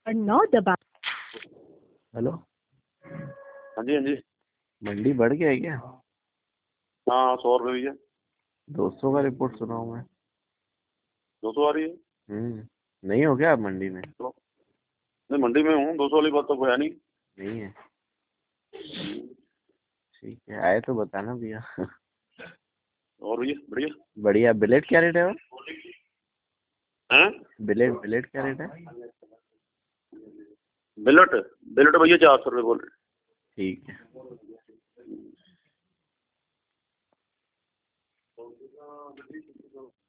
और 9 दबा। हेलो। हाँ जी हाँ जी। मंडी बढ़ गया है क्या? हाँ 100 रुपये भैया। 200 का रिपोर्ट सुना हूँ मैं। 200 आ रही है? नहीं हो क्या आप मंडी में? तो नहीं, मंडी में हूँ, 200 वाली बात तो कोई है नहीं। नहीं है? ठीक है, आए तो बताना भैया। और भैया बढ़िया। बढ़िया। बिलेट क्या रेट है? और हैं? बिलेट क्या रेट है? बिलेट बिलेट भैया 400 रुपये बोल रहे। ठीक है।